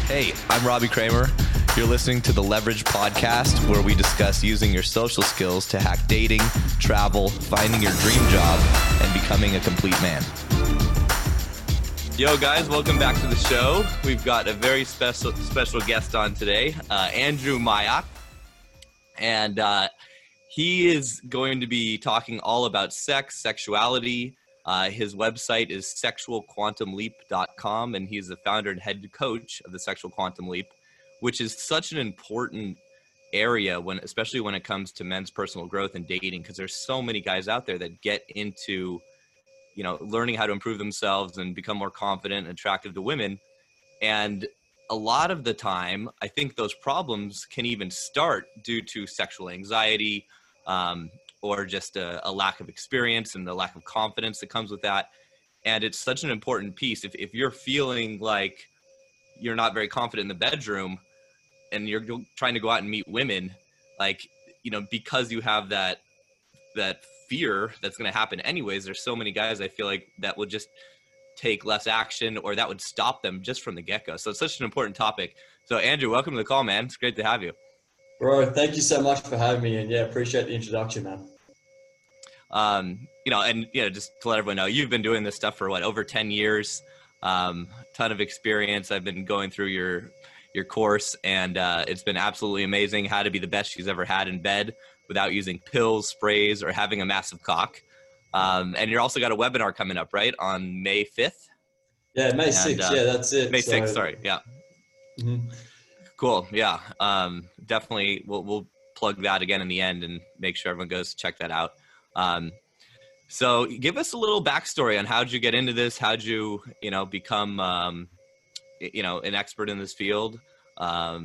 Hey, I'm Robbie Kramer. You're listening to the Leverage Podcast, where we discuss using your social skills to hack dating, travel, finding your dream job, and becoming a complete man. Yo, guys, welcome back to the show. We've got a very special guest on today, Andrew Mayak. And he is going to be talking all about sex, sexuality. His website is sexualquantumleap.com, and he's the founder and head coach of the Sexual Quantum Leap, which is such an important area especially when it comes to men's personal growth and dating, because there's so many guys out there that get into, learning how to improve themselves and become more confident and attractive to women. And a lot of the time, I think those problems can even start due to sexual anxiety, or just a lack of experience and the lack of confidence that comes with that. And it's such an important piece. If you're feeling like you're not very confident in the bedroom and you're trying to go out and meet women, because you have that fear that's going to happen anyways, there's so many guys I feel like that would just take less action, or that would stop them just from the get-go. So it's such an important topic. So Andrew, welcome to the call, man. It's great to have you. Bro, thank you so much for having me, and appreciate the introduction, man. Just to let everyone know, you've been doing this stuff for over 10 years, ton of experience. I've been going through your course, and it's been absolutely amazing how to be the best she's ever had in bed without using pills, sprays, or having a massive cock. And you're also got a webinar coming up, right, on May 5th? Yeah, May 6th. Yeah, that's it. May 6th, sorry. Yeah. Mm-hmm. Cool. Yeah. Definitely. We'll plug that again in the end and make sure everyone goes to check that out. So give us a little backstory on how'd you get into this? How'd you, become, an expert in this field? Tell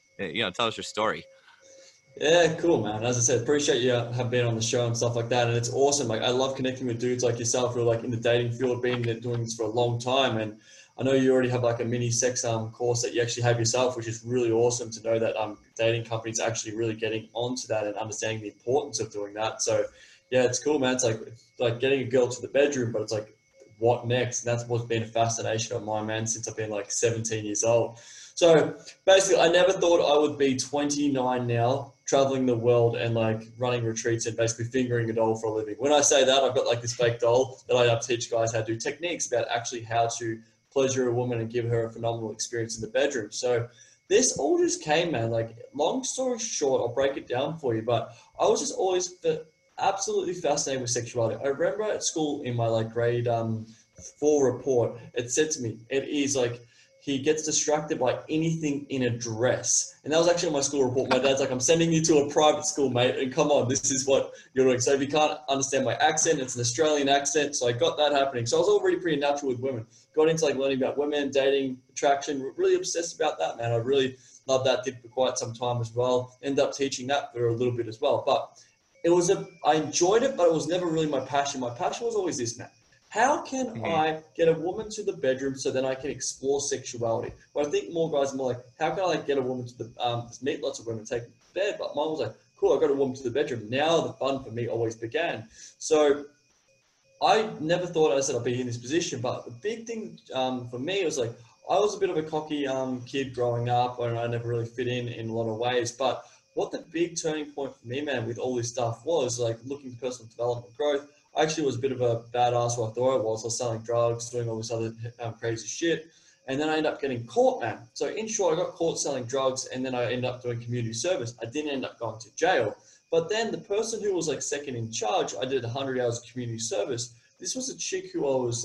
us your story. Yeah, cool, man. As I said, appreciate you have been on the show and stuff like that. And it's awesome. Like, I love connecting with dudes like yourself who are like in the dating field, been doing this for a long time. And I know you already have like a mini sex course that you actually have yourself, which is really awesome to know that dating companies actually really getting onto that and understanding the importance of doing that. So yeah, it's cool, man. It's like getting a girl to the bedroom, but it's like, what next? And that's what's been a fascination of mine, man, since I've been like 17 years old. So basically, I never thought I would be 29 now, traveling the world and like running retreats and basically fingering a doll for a living. When I say that, I've got like this fake doll that I teach guys how to do techniques about actually how to pleasure a woman and give her a phenomenal experience in the bedroom. So this all just came, man. Like, long story short, I'll break it down for you, but I was just always absolutely fascinated with sexuality. I remember at school in my like grade 4 report, it said to me, it is like, he gets distracted by anything in a dress. And that was actually my school report. My dad's like, I'm sending you to a private school, mate, and come on, this is what you're doing. So if you can't understand my accent, it's an Australian accent. So I got that happening. So I was already pretty natural with women. Got into like learning about women, dating, attraction, really obsessed about that, man. I really loved that, did for quite some time as well. Ended up teaching that for a little bit as well. But I enjoyed it, but it was never really my passion. My passion was always this, man. How can I get a woman to the bedroom so then I can explore sexuality? But I think more guys are more like, how can I get a woman to the, meet lots of women, take them to bed? But mine was like, cool, I got a woman to the bedroom. Now the fun for me always began. So I never thought I'd be in this position, but the big thing for me was like, I was a bit of a cocky kid growing up, and I never really fit in a lot of ways. But what the big turning point for me, man, with all this stuff was like looking at personal development growth. I actually was a bit of a badass who I thought I was. I was selling drugs, doing all this other crazy shit. And then I ended up getting caught, man. So in short, I got caught selling drugs, and then I ended up doing community service. I didn't end up going to jail. But then the person who was like second in charge, I did 100 hours of community service. This was a chick who I was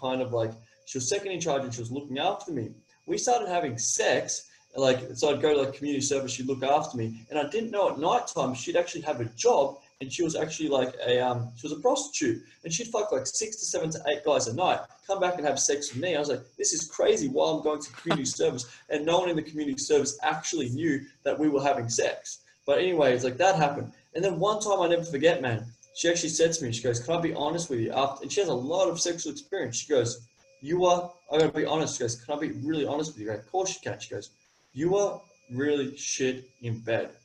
she was second in charge and she was looking after me. We started having sex. So I'd go to like community service, she'd look after me. And I didn't know at nighttime, she'd actually have a job. And she was actually like she was a prostitute, and she'd fuck like 6 to 7 to 8 guys a night, come back and have sex with me. I was like, this is crazy while I'm going to community service, and no one in the community service actually knew that we were having sex. But anyway, it's like that happened. And then one time I never forget, man, she actually said to me, she goes, can I be honest with you? And she has a lot of sexual experience. She goes, I gotta be honest. She goes, can I be really honest with you? I go, of course you can. She goes, you are really shit in bed.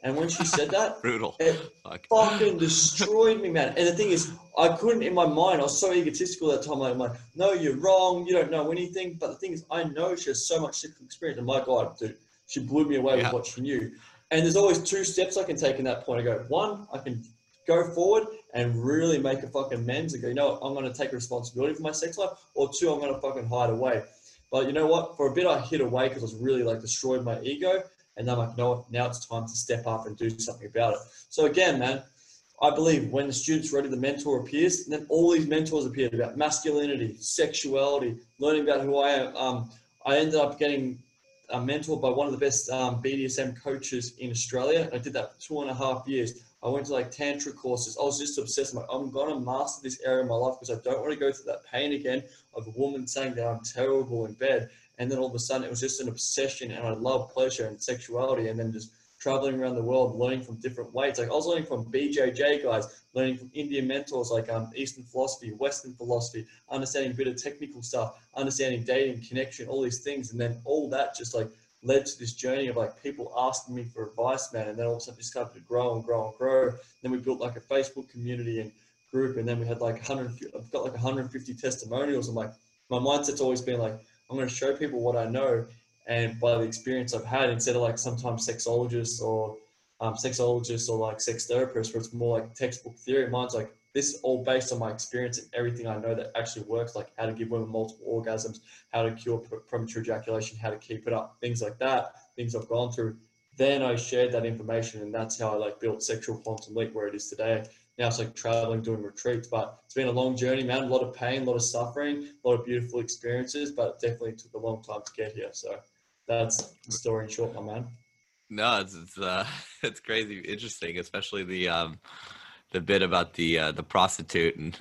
And when she said that, Brutal. it Fuck. fucking destroyed me, man. And the thing is, I couldn't, in my mind, I was so egotistical that time. I'm like, no, you're wrong. You don't know anything. But the thing is, I know she has so much sexual experience. And my God, dude, she blew me away with Yeah. what she knew. And there's always two steps I can take in that point. I go, one, I can go forward and really make a fucking amends and go, you know what, I'm going to take responsibility for my sex life. Or two, I'm going to fucking hide away. But you know what? For a bit, I hid away because I was really like destroyed my ego. And then I'm like, no, now it's time to step up and do something about it. So again, man, I believe when the student's ready, the mentor appears, and then all these mentors appeared about masculinity, sexuality, learning about who I am. I ended up getting mentored by one of the best BDSM coaches in Australia. I did that for 2.5 years. I went to like tantra courses. I was just obsessed. I'm like, I'm going to master this area of my life because I don't want to go through that pain again of a woman saying that I'm terrible in bed. And then all of a sudden it was just an obsession, and I love pleasure and sexuality, and then just traveling around the world, learning from different ways. Like I was learning from BJJ guys, learning from Indian mentors, like Eastern philosophy, Western philosophy, understanding a bit of technical stuff, understanding dating, connection, all these things. And then all that just like led to this journey of like people asking me for advice, man. And then all of a sudden it started to grow and grow and grow. Then we built like a Facebook community and group. And then we had like I've got like 150 testimonials. And like my mindset's always been like, I'm going to show people what I know, and by the experience I've had, instead of like sometimes sexologists or like sex therapists, where it's more like textbook theory. Mine's like, this is all based on my experience and everything I know that actually works, like how to give women multiple orgasms, how to cure premature ejaculation, how to keep it up, things like that, things I've gone through. Then I shared that information, and that's how I like built Sexual Quantum Leap where it is today. Now it's like traveling, doing retreats, but it's been a long journey, man. A lot of pain, a lot of suffering, a lot of beautiful experiences, but it definitely took a long time to get here. So that's the story in short, my man. No, it's crazy interesting, especially the bit about the prostitute and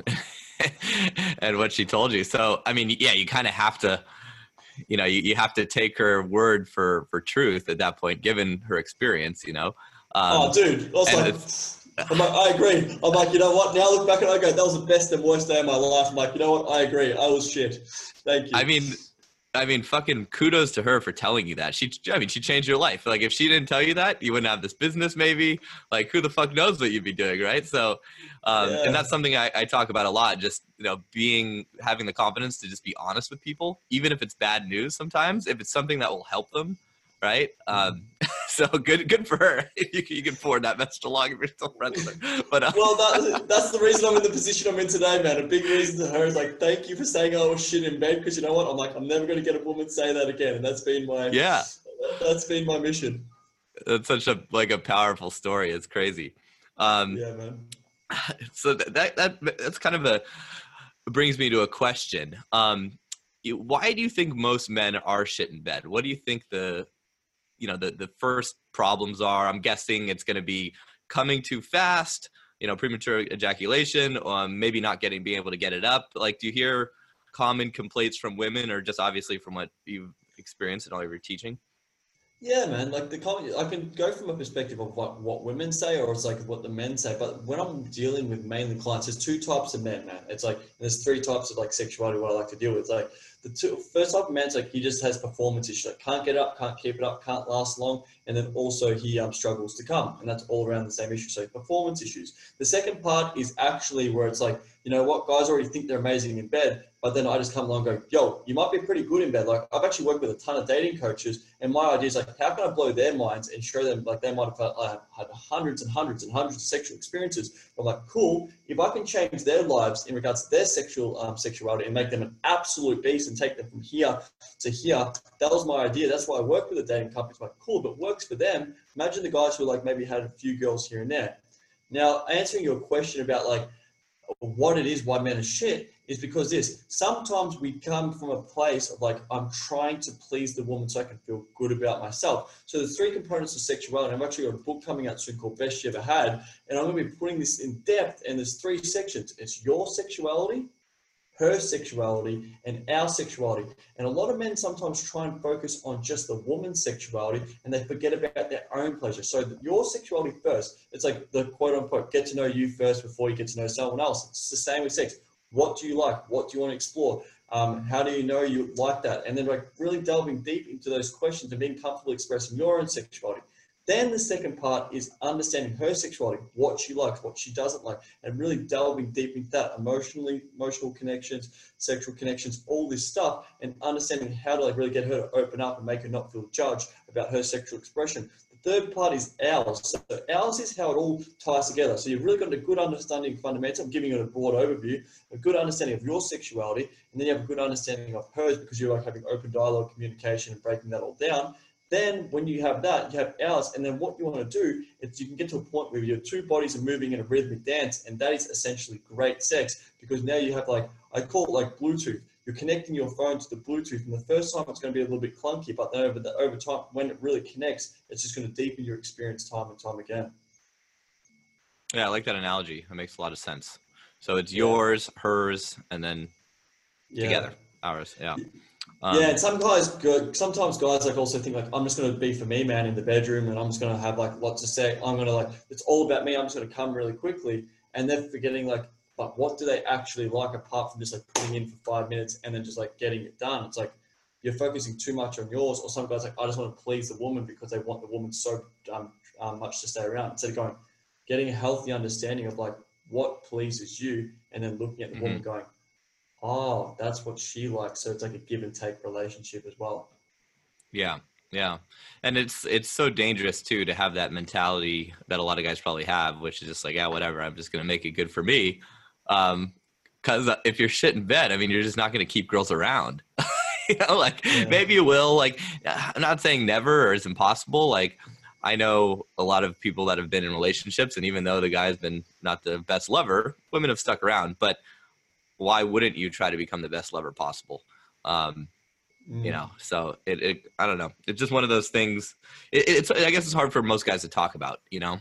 and what she told you. So I mean, yeah, you kind of have to, you know, you have to take her word for truth at that point, given her experience, you know. Oh, dude, I was like, I'm like, I agree. I'm like, you know what? Now I look back and I go, that was the best and worst day of my life. I'm like, you know what? I agree. I was shit. Thank you. I mean, fucking kudos to her for telling you that. She changed your life. Like, if she didn't tell you that, you wouldn't have this business, maybe. Like, who the fuck knows what you'd be doing, right? So, and that's something I talk about a lot. Just, you know, having the confidence to just be honest with people, even if it's bad news. Sometimes, if it's something that will help them, right? So good for her. You can forward that message along if you're still friends with her. But well, that's the reason I'm in the position I'm in today, man. A big reason to her is like, thank you for saying I was shit in bed, because you know what? I'm like, I'm never going to get a woman say that again, and that's been my mission. That's such a powerful story. It's crazy. Yeah, man. So that's kind of brings me to a question. Why do you think most men are shit in bed? What do you think the first problems are? I'm guessing it's going to be coming too fast, you know, premature ejaculation, maybe not being able to get it up. Like, do you hear common complaints from women, or just obviously from what you've experienced in all of your teaching? Yeah, man. Like I can go from a perspective of what women say, or it's like what the men say. But when I'm dealing with mainly clients, there's two types of men, man. It's like there's three types of like sexuality what I like to deal with. Like the first type of man's like he just has performance issues, like can't get up, can't keep it up, can't last long, and then also he struggles to come, and that's all around the same issue. So performance issues. The second part is actually where it's like, you know what, guys already think they're amazing in bed, but then I just come along and go, yo, you might be pretty good in bed. Like I've actually worked with a ton of dating coaches, and my idea is like, how can I blow their minds and show them like they might have had hundreds and hundreds and hundreds of sexual experiences. I'm like, cool, if I can change their lives in regards to their sexuality and make them an absolute beast and take them from here to here, that was my idea. That's why I work with a dating company. It's like, cool, if it works for them, imagine the guys who like maybe had a few girls here and there. Now, answering your question about like what it is, why men are shit, is because sometimes we come from a place of like, I'm trying to please the woman so I can feel good about myself. So the three components of sexuality, I've actually got a book coming out soon called Best You Ever Had, and I'm going to be putting this in depth, and there's three sections. It's your sexuality, her sexuality, and our sexuality. And a lot of men sometimes try and focus on just the woman's sexuality, and they forget about their own pleasure. So your sexuality first, it's like the quote unquote, get to know you first before you get to know someone else. It's the same with sex. What do you like? What do you want to explore? How do you know you like that? And then like really delving deep into those questions and being comfortable expressing your own sexuality. Then the second part is understanding her sexuality, what she likes, what she doesn't like, and really delving deep into that emotional connections, sexual connections, all this stuff, and understanding how to like really get her to open up and make her not feel judged about her sexual expression. The third part is ours. So ours is how it all ties together. So you've really got a good understanding fundamental. I'm giving you a broad overview, a good understanding of your sexuality, and then you have a good understanding of hers because you're like having open dialogue, communication, and breaking that all down. Then when you have that, you have ours. And then what you want to do is you can get to a point where your two bodies are moving in a rhythmic dance. And that is essentially great sex because now you have like, I call it like Bluetooth. You're connecting your phone to the Bluetooth. And the first time it's going to be a little bit clunky, but then over time, when it really connects, it's just going to deepen your experience time and time again. Yeah, I like that analogy. That makes a lot of sense. So it's yours, hers, and then together, ours. Yeah. And sometimes guys like also think like, I'm just going to be for me, man, in the bedroom, and I'm just going to have like lots of sex. I'm going to like, it's all about me. I'm just going to come really quickly. And they're forgetting like, but what do they actually like apart from just like putting in for 5 minutes and then just like getting it done? It's like, you're focusing too much on yours, or some guys like, I just want to please the woman because they want the woman so much to stay around. Instead of getting a healthy understanding of like what pleases you, and then looking at the woman going, oh, that's what she likes. So it's like a give and take relationship as well. Yeah. Yeah. And it's so dangerous too, to have that mentality that a lot of guys probably have, which is just like, yeah, whatever, I'm just going to make it good for me. Cause if you're shit in bed, I mean, you're just not going to keep girls around, maybe you will, like, I'm not saying never or it's impossible. Like, I know a lot of people that have been in relationships, and even though the guy's been not the best lover, women have stuck around, but why wouldn't you try to become the best lover possible? So I don't know. It's just one of those things. I guess it's hard for most guys to talk about,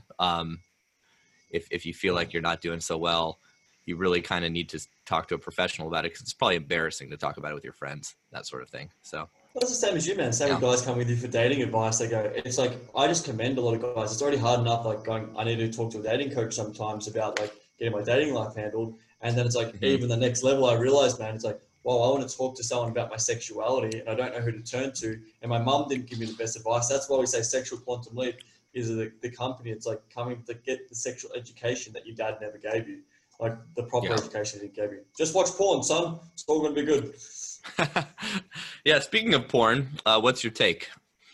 if you feel like you're not doing so well, you really kind of need to talk to a professional about it, because it's probably embarrassing to talk about it with your friends, that sort of thing. So that's the same as you, man. Same with guys come with you for dating advice. They go, it's like, I just commend a lot of guys. It's already hard enough, like going, I need to talk to a dating coach sometimes about like getting my dating life handled. And then it's like, even the next level, I realized, man, it's like, well, I want to talk to someone about my sexuality and I don't know who to turn to. And my mum didn't give me the best advice. That's why we say Sexual Quantum Leap is the company. It's like coming to get the sexual education that your dad never gave you, like the proper education he gave you. Just watch porn, son. It's all going to be good. Yeah. Speaking of porn, what's your take?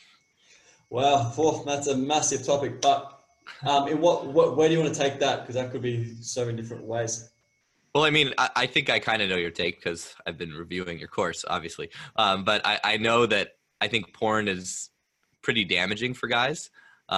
Wow, that's a massive topic. But where do you want to take that? Because that could be so many different ways. Well, I mean, I think I kind of know your take because I've been reviewing your course, obviously. But I know that I think porn is pretty damaging for guys,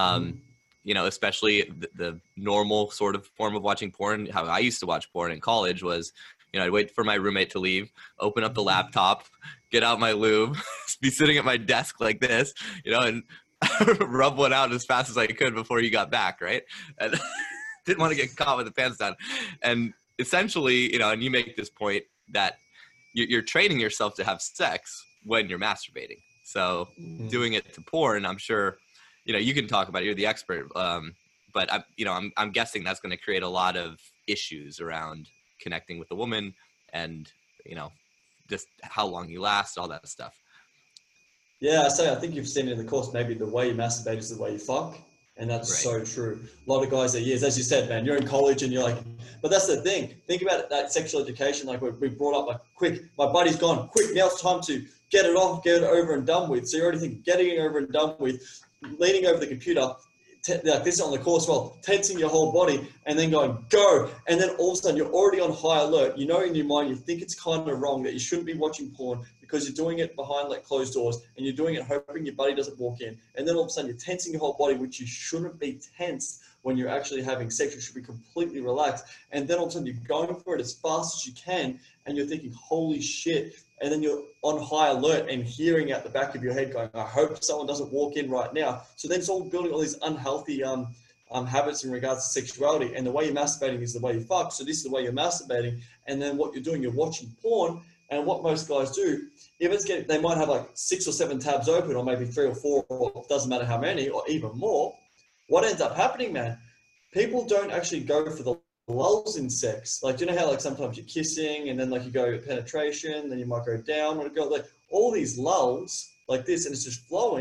especially the normal sort of form of watching porn. How I used to watch porn in college was, I'd wait for my roommate to leave, open up the laptop, get out my lube, be sitting at my desk like this, and rub one out as fast as I could before you got back, right? And didn't want to get caught with the pants down. And essentially, and you make this point that you're training yourself to have sex when you're masturbating. So doing it to porn, I'm sure, you can talk about it. You're the expert. But I'm guessing that's going to create a lot of issues around connecting with the woman and, just how long you last, all that stuff. Yeah, I think you've seen it in the course. Maybe the way you masturbate is the way you fuck. And that's so true. A lot of guys are years, as you said, man, you're in college and you're like, but that's the thing. Think about it, that sexual education, like we brought up, like, quick, my body's gone, quick, now it's time to get it off, get it over and done with. So you already think getting it over and done with, leaning over the computer, like this is on the course, tensing your whole body and then going, go. And then all of a sudden you're already on high alert. In your mind, you think it's kind of wrong that you shouldn't be watching porn because you're doing it behind like closed doors and you're doing it hoping your buddy doesn't walk in. And then all of a sudden you're tensing your whole body, which you shouldn't be tense when you're actually having sex. You should be completely relaxed. And then all of a sudden you're going for it as fast as you can and you're thinking, holy shit. And then you're on high alert and hearing out the back of your head going, I hope someone doesn't walk in right now. So then it's all building all these unhealthy habits in regards to sexuality. And the way you're masturbating is the way you fuck. So this is the way you're masturbating. And then what you're doing, you're watching porn. And what most guys do, they might have like 6 or 7 tabs open, or maybe 3 or 4, or it doesn't matter how many, or even more. What ends up happening, man, people don't actually go for the lulls in sex. Like, do you know how like sometimes you're kissing and then like you go penetration, then you might go down, or go like all these lulls like this, and it's just flowing.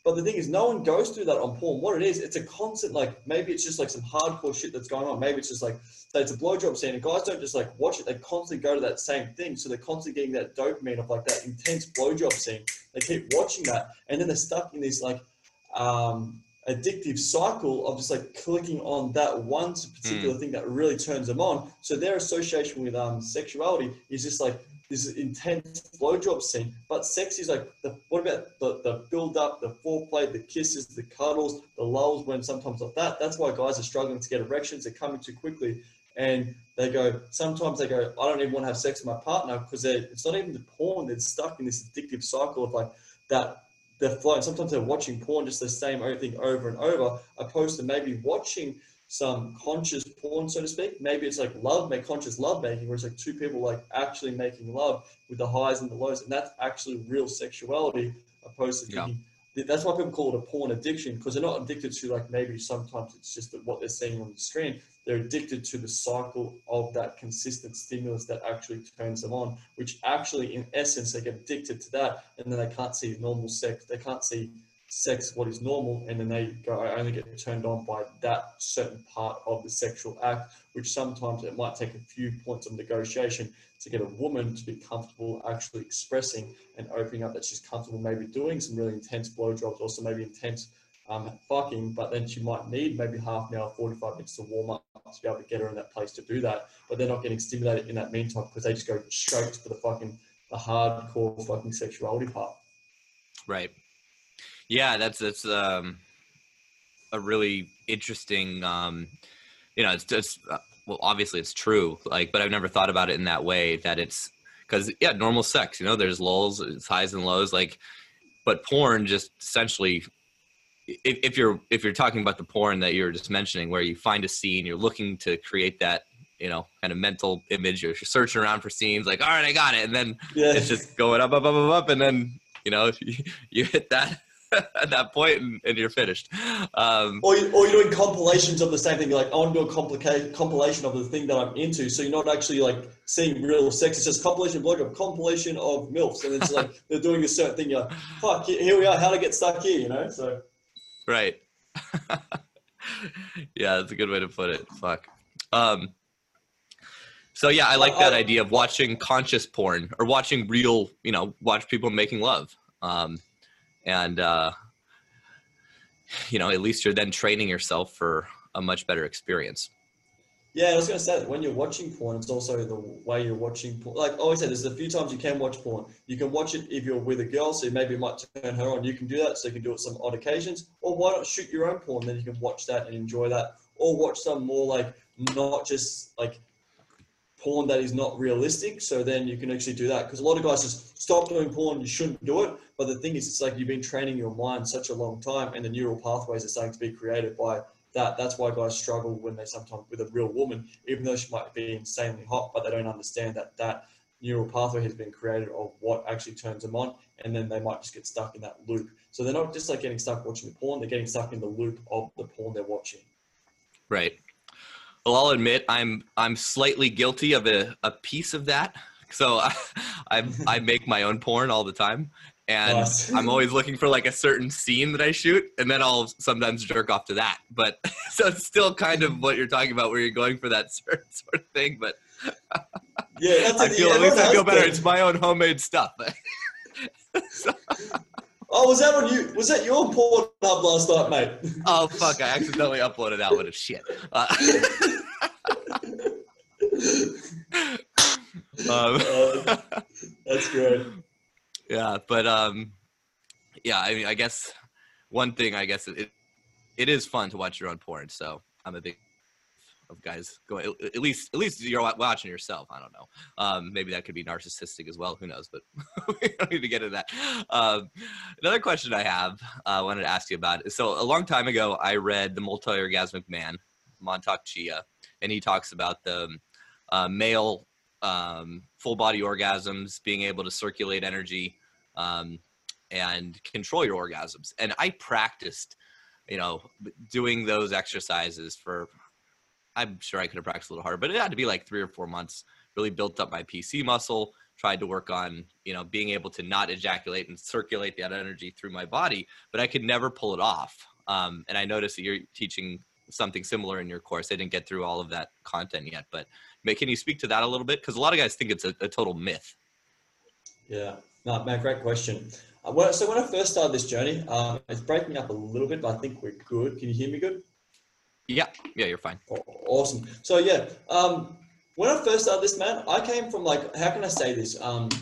But the thing is, no one goes through that on porn. What it is, it's a constant, like, maybe it's just like some hardcore shit that's going on. Maybe it's just like, say it's a blowjob scene, and guys don't just like watch it. They constantly go to that same thing. So they're constantly getting that dopamine of like that intense blowjob scene. They keep watching that. And then they're stuck in this like addictive cycle of just like clicking on that one particular thing that really turns them on. So their association with sexuality is just like this intense blowjob scene, but sex is like what about the build up, the foreplay, the kisses, the cuddles, the lulls when sometimes like that. That's why guys are struggling to get erections. They're coming too quickly, and sometimes they go, I don't even want to have sex with my partner because it's not even the porn. They're stuck in this addictive cycle of like that. They're flowing. Sometimes they're watching porn, just the same thing over and over, opposed to maybe watching some conscious porn, so to speak. Maybe it's like conscious love making, where it's like two people like actually making love with the highs and the lows, and that's actually real sexuality, opposed to thinking. That's why people call it a porn addiction, because they're not addicted to like maybe sometimes it's just what they're seeing on the screen. They're addicted to the cycle of that consistent stimulus that actually turns them on, which actually in essence they get addicted to that, and then they can't see normal sex. They can't see sex what is normal, and then they go, I only get turned on by that certain part of the sexual act, which sometimes it might take a few points of negotiation to get a woman to be comfortable actually expressing and opening up that she's comfortable maybe doing some really intense blowjobs, also maybe intense fucking, but then she might need maybe half an hour, 45 minutes to warm up to be able to get her in that place to do that, but they're not getting stimulated in that meantime because they just go straight to the hardcore fucking sexuality part. Right. Yeah, that's a really interesting, it's well, obviously it's true, like, but I've never thought about it in that way, that it's because, yeah, normal sex, there's lulls, it's highs and lows, like, but porn just essentially, if you're talking about the porn that you were just mentioning, where you find a scene, you're looking to create that, kind of mental image, you're searching around for scenes, like, all right, I got it. And then it's just going up, up, up, up, up. And then, you hit that at that point and you're finished. Or you're doing compilations of the same thing. You're like, I want to do a compilation of the thing that I'm into. So you're not actually like seeing real sex. It's just compilation of blowjob, compilation of MILFs. And it's like, they're doing a certain thing. You're like, fuck, here we are. How to get stuck here, so. Right. Yeah, that's a good way to put it. Fuck. So yeah, I like that idea of watching conscious porn, or watching real, watch people making love. And at least you're then training yourself for a much better experience. Yeah, I was going to say that when you're watching porn, it's also the way you're watching porn. Like I always say, there's a few times you can watch porn. You can watch it if you're with a girl, so maybe it might turn her on. You can do that, so you can do it some odd occasions. Or why not shoot your own porn, then you can watch that and enjoy that. Or watch some more like, not just like porn that is not realistic, so then you can actually do that, because a lot of guys just stop doing porn, you shouldn't do it. But the thing is, it's like you've been training your mind such a long time, and the neural pathways are starting to be created by that. That's why guys struggle when they sometimes with a real woman, even though she might be insanely hot, but they don't understand that neural pathway has been created of what actually turns them on, and then they might just get stuck in that loop. So they're not just like getting stuck watching the porn, they're getting stuck in the loop of the porn they're watching. Right. Well, I'll admit I'm slightly guilty of a piece of that. So I make my own porn all the time, and nice. I'm always looking for like a certain scene that I shoot, and then I'll sometimes jerk off to that. But so it's still kind of what you're talking about, where you're going for that certain sort of thing. But yeah, I feel better. It's my own homemade stuff. So. Oh, was that on you? Was that your Pornhub last night, mate? Oh fuck! I accidentally uploaded that one. It's shit. That's great. Yeah, but yeah. I mean, I guess one thing. I guess it is fun to watch your own porn. So I'm a big of guys going. At least you're watching yourself. I don't know. Maybe that could be narcissistic as well. Who knows? But we don't need to get into that. Another question I have, I wanted to ask you about. So a long time ago, I read The Multi-Orgasmic Man, Mantak Chia, and he talks about the male full body orgasms, being able to circulate energy and control your orgasms. And I practiced, doing those exercises for, I'm sure I could have practiced a little harder, but it had to be like 3 or 4 months, really built up my PC muscle, tried to work on, being able to not ejaculate and circulate that energy through my body, but I could never pull it off. And I noticed that you're teaching something similar in your course. I didn't get through all of that content yet, but can you speak to that a little bit? Because a lot of guys think it's a total myth. Yeah, no, man, great question. So when I first started this journey, it's breaking up a little bit, but I think we're good. Can you hear me good? Yeah, you're fine. Awesome. So yeah, when I first started this, man, I came from like, how can I say this?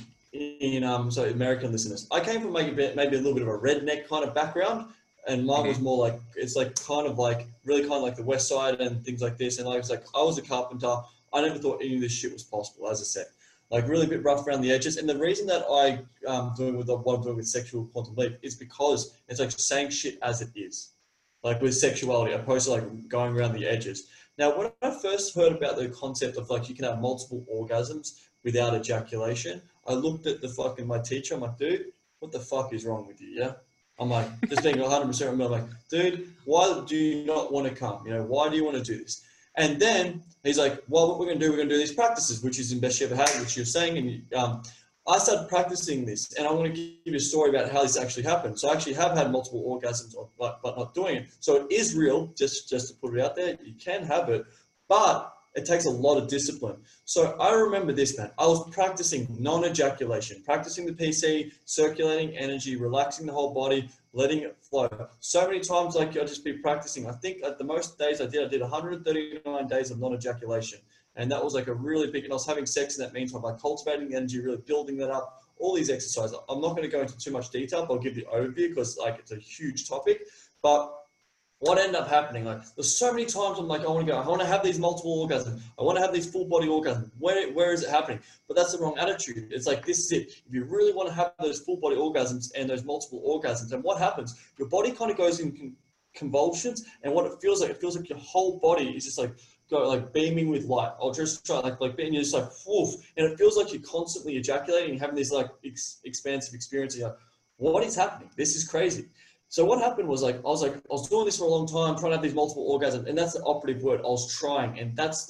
So American listeners, I came from maybe a little bit of a redneck kind of background, and mine was more like, it's like kind of like really kind of like the West Side and things like this. And like, it's like, I was a carpenter. I never thought any of this shit was possible, as I said, like really a bit rough around the edges. And the reason that I doing with what I'm doing with Sexual Quantum Leap is because it's like saying shit as it is, like with sexuality, opposed to like going around the edges. Now, when I first heard about the concept of like you can have multiple orgasms without ejaculation, I looked at my teacher. I'm like, dude, what the fuck is wrong with you? Yeah. I'm like, just being 100%. I'm like, dude, why do you not want to come? Why do you want to do this? And then he's like, well, what we're going to do these practices, which is the best you ever had, which you're saying. And I started practicing this, and I want to give you a story about how this actually happened. So I actually have had multiple orgasms, but not doing it. So it is real, just to put it out there. You can have it, but it takes a lot of discipline. So I remember this, man. I was practicing non-ejaculation, practicing the PC, circulating energy, relaxing the whole body, letting it flow. So many times, like I'll just be practicing. I think at the most days I did 139 days of non-ejaculation. And that was like a really big, and I was having sex in that meantime, like cultivating the energy, really building that up, all these exercises. I'm not going to go into too much detail, but I'll give the overview because like it's a huge topic. But what ended up happening, like there's so many times I'm like, I want to have these multiple orgasms. I want to have these full body orgasms. Where is it happening? But that's the wrong attitude. It's like, this is it. If you really want to have those full body orgasms and those multiple orgasms, and what happens, your body kind of goes in convulsions, and what it feels like your whole body is just like, beaming with light. I'll just try like being just like woof, and it feels like you're constantly ejaculating and having this like expansive experience. You're like, what is happening? This is crazy. So what happened was like I was doing this for a long time, trying to have these multiple orgasms, and that's the operative word. I was trying, and this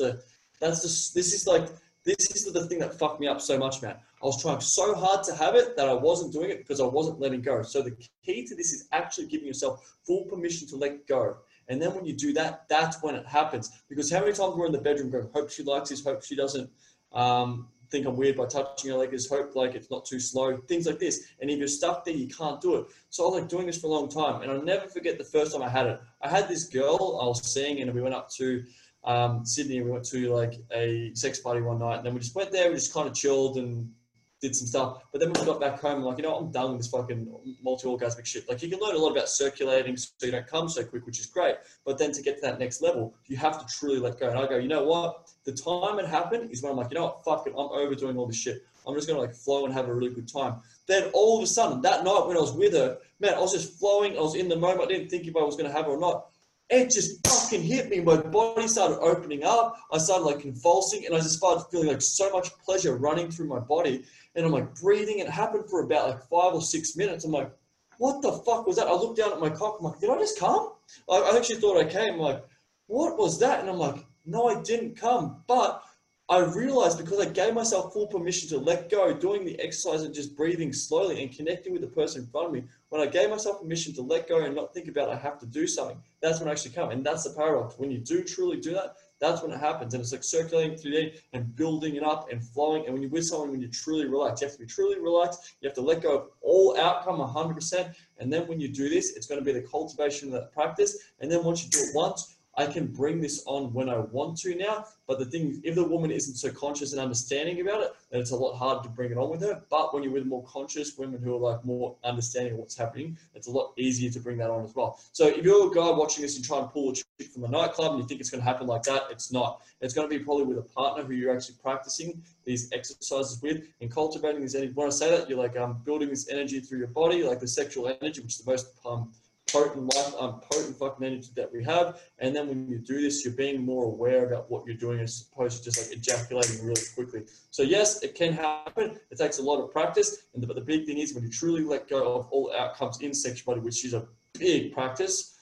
is the thing that fucked me up so much, man. I was trying so hard to have it that I wasn't doing it because I wasn't letting go. So the key to this is actually giving yourself full permission to let go. And then when you do that, that's when it happens. Because how many times we're in the bedroom going, hope she likes this, hope she doesn't think I'm weird by touching her like this, hope like it's not too slow, things like this. And if you're stuck there, you can't do it. So I was like doing this for a long time. And I'll never forget the first time I had it. I had this girl I was seeing, and we went up to Sydney, and we went to like a sex party one night. And then we just went there, we just kind of chilled and did some stuff. But then when we got back home, I'm like, I'm done with this fucking multi-orgasmic shit. Like, you can learn a lot about circulating so you don't come so quick, which is great. But then to get to that next level, you have to truly let go. And I go, you know what? The time it happened is when I'm like, you know what? Fuck it. I'm overdoing all this shit. I'm just going to like flow and have a really good time. Then all of a sudden, that night when I was with her, man, I was just flowing. I was in the moment. I didn't think if I was going to have her or not. It just fucking hit me. My body started opening up. I started like convulsing, and I just started feeling like so much pleasure running through my body. And I'm like breathing. It happened for about like 5 or 6 minutes. I'm like, what the fuck was that? I looked down at my cock. I'm like, did I just come? I actually thought I came. I'm like, what was that? And I'm like, no, I didn't come. But I realized because I gave myself full permission to let go, doing the exercise and just breathing slowly and connecting with the person in front of me, when I gave myself permission to let go and not think about I have to do something, that's when I actually come. And that's the paradox. When you do truly do that, that's when it happens. And it's like circulating through there and building it up and flowing. And when you're with someone, when you're truly relaxed, you have to be truly relaxed. You have to let go of all outcome 100%. And then when you do this, it's going to be the cultivation of that practice. And then once you do it once, I can bring this on when I want to now. But the thing is, if the woman isn't so conscious and understanding about it, then it's a lot harder to bring it on with her. But when you're with more conscious women who are like more understanding of what's happening, it's a lot easier to bring that on as well. So if you're a guy watching this and try and pull a chick from the nightclub and you think it's going to happen like that, it's not. It's going to be probably with a partner who you're actually practicing these exercises with and cultivating this energy. When I say that, you're like building this energy through your body, like the sexual energy, which is the most potent fucking energy that we have. And then when you do this, you're being more aware about what you're doing as opposed to just like ejaculating really quickly. So yes, it can happen. It takes a lot of practice. But the big thing is when you truly let go of all outcomes in sexuality, which is a big practice,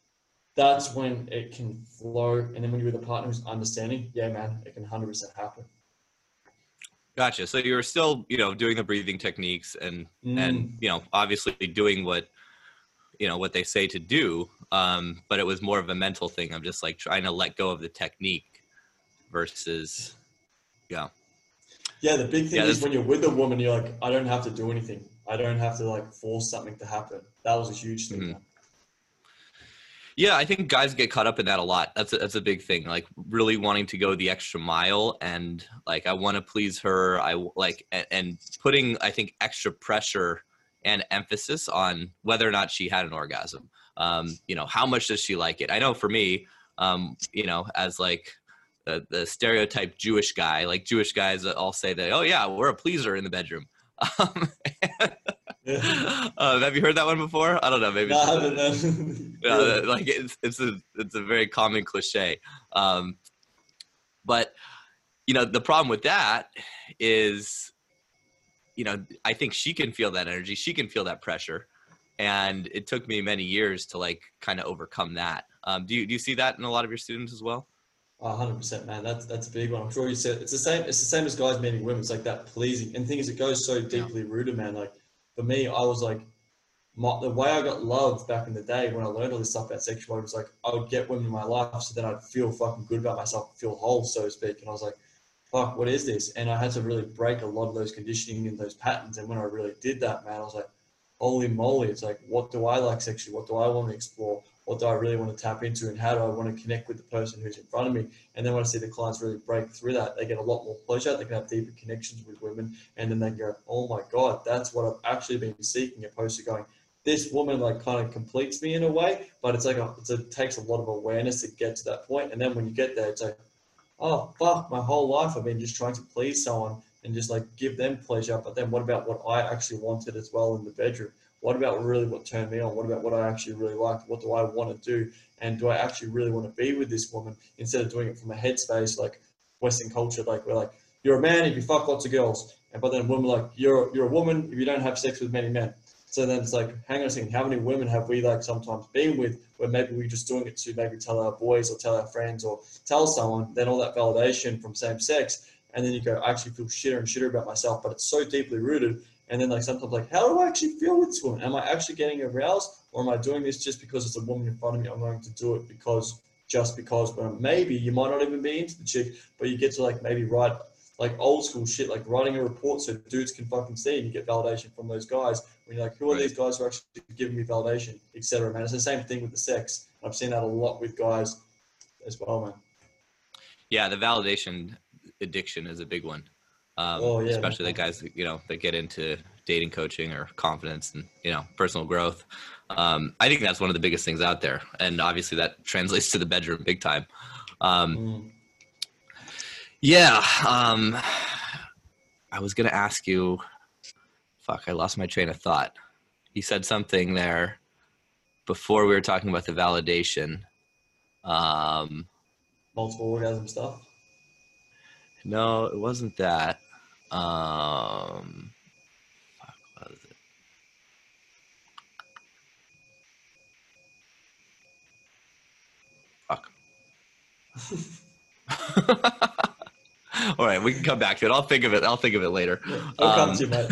that's when it can flow. And then when you're with a partner who's understanding, yeah, man, it can 100% happen. Gotcha. So you were still, doing the breathing techniques and obviously doing what what they say to do. But it was more of a mental thing. I'm just like trying to let go of the technique versus, yeah. Yeah, the big thing Yeah, is that's when you're with a woman, you're like, I don't have to do anything. I don't have to like force something to happen. That was a huge thing, mhm. man. Yeah, I think guys get caught up in that a lot. That's a big thing. Like really wanting to go the extra mile, and like I want to please her. And putting, I think, extra pressure and emphasis on whether or not she had an orgasm. How much does she like it? I know for me, as like the stereotype Jewish guy, like Jewish guys all say that, oh yeah, we're a pleaser in the bedroom. Um, Yeah. have you heard that one before? I don't know. Maybe No, it's I just haven't. Really? like it's a very common cliche. But the problem with that is, I think she can feel that energy. She can feel that pressure. And it took me many years to like kind of overcome that. Do you see that in a lot of your students as well? 100%, man. That's a big one. I'm sure you said it's the same. It's the same as guys meeting women. It's like that pleasing. And the thing is, it goes so Yeah. deeply rooted, man. Like for me, I was like, the way I got loved back in the day when I learned all this stuff about sexuality was like I would get women in my life so then I'd feel fucking good about myself, feel whole, so to speak. And I was like, fuck, what is this? And I had to really break a lot of those conditioning and those patterns. And when I really did that, man, I was like, holy moly, it's like, what do I like sexually? What do I want to explore? What do I really want to tap into? And how do I want to connect with the person who's in front of me? And then when I see the clients really break through that, they get a lot more pleasure. They can have deeper connections with women. And then they go, oh my God, that's what I've actually been seeking, opposed to going, this woman like kind of completes me in a way, but it's like it takes a lot of awareness to get to that point. And then when you get there, it's like, oh fuck, my whole life I've been just trying to please someone and just like give them pleasure. But then what about what I actually wanted as well in the bedroom? What about really what turned me on? What about what I actually really liked? What do I want to do? And do I actually really want to be with this woman instead of doing it from a headspace like Western culture, like we're like, you're a man if you fuck lots of girls. And but then women like, you're a woman if you don't have sex with many men. So then it's like, hang on a second, how many women have we like sometimes been with where maybe we're just doing it to maybe tell our boys or tell our friends or tell someone, then all that validation from same sex. And then you go, I actually feel shitter and shitter about myself, but it's so deeply rooted. And then like sometimes like, how do I actually feel with this woman? Am I actually getting aroused, or am I doing this just because it's a woman in front of me? I'm going to do it just because, when maybe you might not even be into the chick, but you get to like maybe write like old school shit, like writing a report so dudes can fucking see and you get validation from those guys. When you're like, who are Right. these guys who are actually giving me validation, etc. Man, it's the same thing with the sex. I've seen that a lot with guys as well, man. Yeah, the validation addiction is a big one. Oh yeah, Especially the man. guys that get into dating coaching or confidence and personal growth. I think that's one of the biggest things out there, and obviously that translates to the bedroom big time. Mm. Yeah, I was gonna ask you. Fuck, I lost my train of thought. You said something there before we were talking about the validation. Multiple orgasm stuff. No, it wasn't that. Fuck, what was it? Fuck. All right, we can come back to it. I'll think of it later. Yeah, it'll come to you, mate.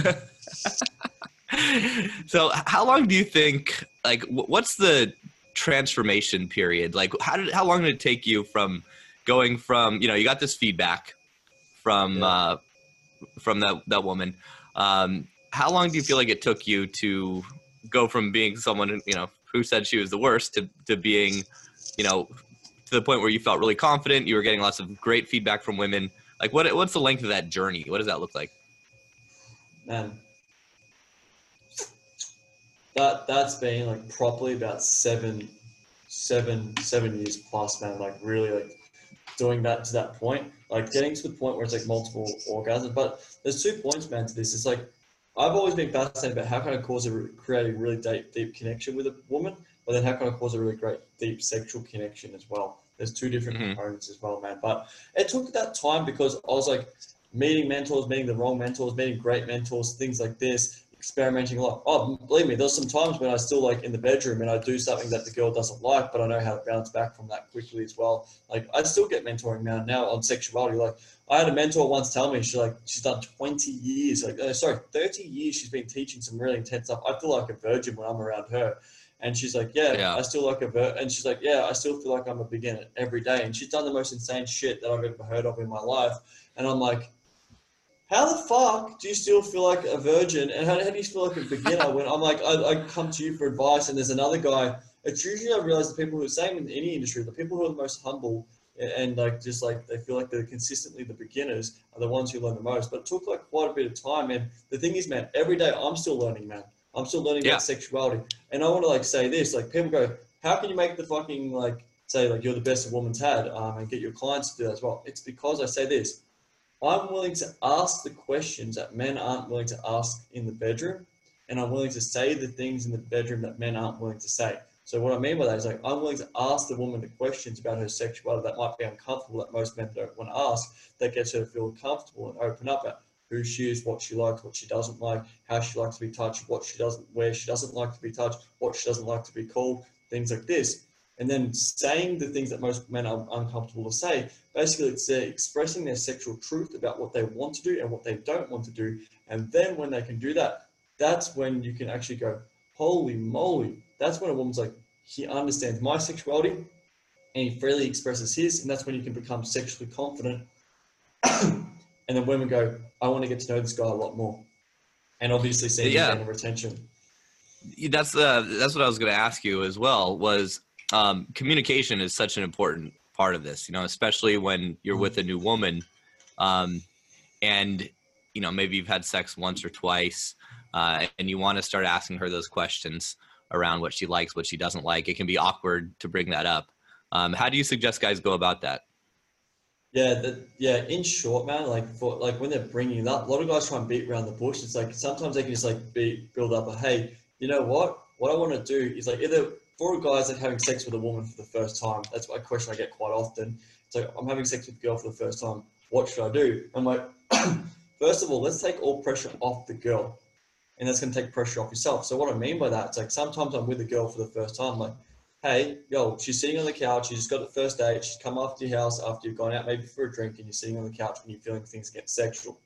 So how long do you think, like, what's the transformation period? Like, how long did it take you from going from, you got this feedback from, Yeah. from that woman. How long do you feel like it took you to go from being someone, who said she was the worst to being, to the point where you felt really confident, you were getting lots of great feedback from women? Like what's the length of that journey? What does that look like? Man, that's been like properly about seven years plus, man. Like really like doing that to that point, like getting to the point where it's like multiple orgasms. But there's 2 points, man, to this. It's like I've always been fascinated about how can I create a really deep connection with a woman, but then how can I cause a really great deep sexual connection as well. There's two different Mm-hmm. components as well, man. But it took that time because I was like meeting mentors, meeting the wrong mentors, meeting great mentors, things like this. experimenting a lot. Oh, believe me, there's some times when I still like in the bedroom and I do something that the girl doesn't like, but I know how to bounce back from that quickly as well. Like I still get mentoring now on sexuality. Like I had a mentor once tell me, she's done 20 years, 30 years she's been teaching some really intense stuff. I feel like a virgin when I'm around her. And she's like, yeah, Yeah. I still like and she's like, yeah, I still feel like I'm a beginner every day. And she's done the most insane shit that I've ever heard of in my life. And I'm like, how the fuck do you still feel like a virgin? And how do you feel like a beginner when I'm like, I come to you for advice and there's another guy. It's usually, I realize the people who are same in any industry, the people who are the most humble and like, just like, they feel like they're consistently the beginners are the ones who learn the most. But it took like quite a bit of time. And the thing is, man, every day I'm still learning, man. I'm still learning about sexuality. And I want to like say this, like people go, how can you make the fucking like, say like you're the best a woman's had and get your clients to do that as well? It's because I say this, I'm willing to ask the questions that men aren't willing to ask in the bedroom, and I'm willing to say the things in the bedroom that men aren't willing to say. So what I mean by that is like I'm willing to ask the woman the questions about her sexuality that might be uncomfortable that most men don't want to ask, that gets her to feel comfortable and open up at who she is, what she likes, what she doesn't like, how she likes to be touched, what she doesn't, where she doesn't like to be touched, what she doesn't like to be called, things like this. And then saying the things that most men are uncomfortable to say. Basically, it's expressing their sexual truth about what they want to do and what they don't want to do. And then when they can do that, that's when you can actually go, holy moly. That's when a woman's like, he understands my sexuality and he freely expresses his. And that's when you can become sexually confident. And then women go, I want to get to know this guy a lot more. And obviously seeing gain of retention. That's what I was going to ask you as well was communication is such an important part of this, especially when you're with a new woman and, maybe you've had sex once or twice and you want to start asking her those questions around what she likes, what she doesn't like. It can be awkward to bring that up. How do you suggest guys go about that? Yeah, in short, man, like when they're bringing it up, a lot of guys try and beat around the bush. It's like sometimes they can just like build up a, hey, you know what I want to do is like either for guys that having sex with a woman for the first time. That's a question I get quite often. It's like, I'm having sex with a girl for the first time. What should I do? I'm like, first of all, let's take all pressure off the girl, and that's going to take pressure off yourself. So what I mean by that, it's like sometimes I'm with a girl for the first time, like, hey, yo, she's sitting on the couch. You just got the first date. She's come after your house after you've gone out maybe for a drink, and you're sitting on the couch and you're feeling things get sexual.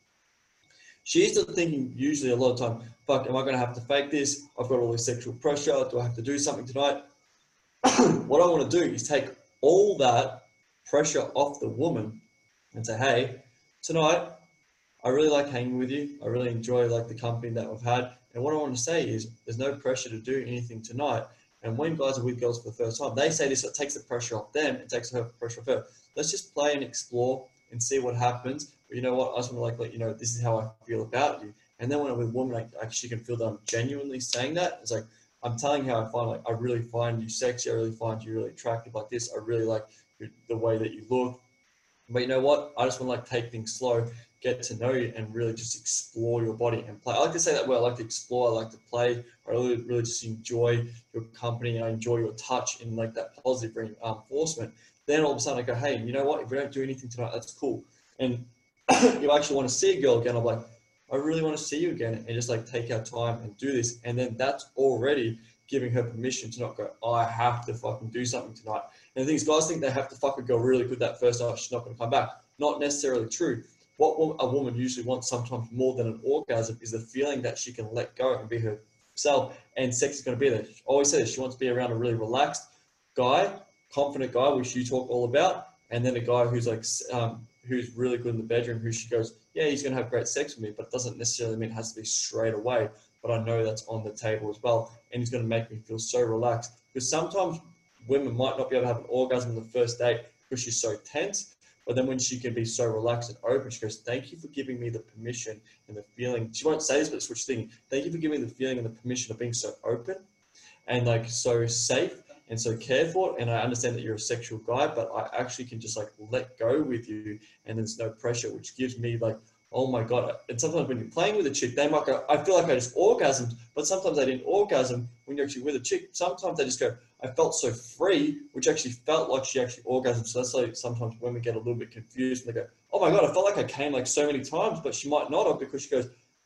She's still thinking usually a lot of time, fuck, am I going to have to fake this? I've got all this sexual pressure. Do I have to do something tonight? What I want to do is take all that pressure off the woman and say, hey, tonight, I really like hanging with you. I really enjoy like the company that we've had. And what I want to say is there's no pressure to do anything tonight. And when guys are with girls for the first time, they say this, it takes the pressure off them. It takes her pressure off her. Let's just play and explore and see what happens. But you know what? I just want to let you know, this is how I feel about you. And then when I'm with a woman, she can feel that I'm genuinely saying that. It's like, I'm telling how I find, like, I really find you sexy. I really find you really attractive like this. I really like the way that you look. But you know what? I just want to like take things slow, get to know you, and really just explore your body and play. I like to say that word. I like to explore. I like to play. I really just enjoy your company, and I enjoy your touch and like that positive reinforcement. Then all of a sudden I go, hey, you know what? If we don't do anything tonight, that's cool. And you actually want to see a girl again, I'm like, I really want to see you again, and just like take our time and do this. And then that's already giving her permission to not go, oh, I have to fucking do something tonight. And the thing is, guys think they have to fucking go really good that first night. She's not going to come back. Not necessarily true. What a woman usually wants sometimes more than an orgasm is the feeling that she can let go and be herself, and sex is going to be there. She always says she wants to be around a really relaxed guy, confident guy, which you talk all about, and then a guy who's like, who's really good in the bedroom, who she goes, yeah, he's going to have great sex with me, but it doesn't necessarily mean it has to be straight away. But I know that's on the table as well, and he's going to make me feel so relaxed. Because sometimes women might not be able to have an orgasm on the first date because she's so tense, but then when she can be so relaxed and open, she goes, thank you for giving me the permission and the feeling. She won't say this, but it's what she's thinking. Thank you for giving me the feeling and the permission of being so open and like so safe and so cared for. And I understand that you're a sexual guy, but I actually can just like let go with you, and there's no pressure, which gives me like, oh my God. And sometimes when you're playing with a chick, they might go, I feel like I just orgasmed, but sometimes they didn't orgasm when you're actually with a chick. Sometimes they just go, I felt so free, which actually felt like she actually orgasmed. So that's like sometimes women get a little bit confused and they go, oh my God, I felt like I came like so many times, but she might not have, because she goes,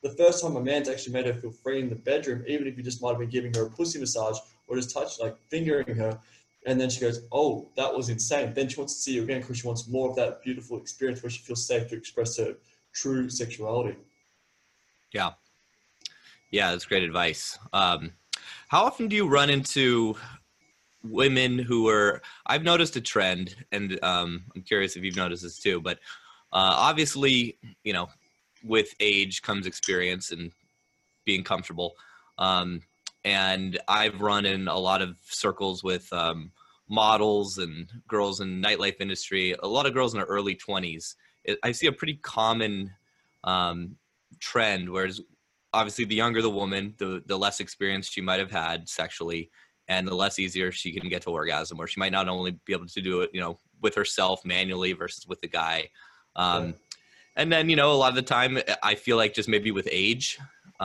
the first time a man's actually made her feel free in the bedroom, even if you just might have been giving her a pussy massage or just touching, like fingering her, and then she goes, oh, that was insane. Then she wants to see you again because she wants more of that beautiful experience where she feels safe to express her true sexuality. Yeah. Yeah, that's great advice. How often do you run into women who are, I've noticed a trend, and I'm curious if you've noticed this too, but obviously, you know, with age comes experience and being comfortable. And I've run in a lot of circles with models and girls in nightlife industry, a lot of girls in their early 20s. I see a pretty common trend, whereas obviously the younger the woman, the less experience she might have had sexually, and the less easier she can get to orgasm, or she might not only be able to do it, you know, with herself manually versus with the guy. And then, you know, a lot of the time I feel like just maybe with age,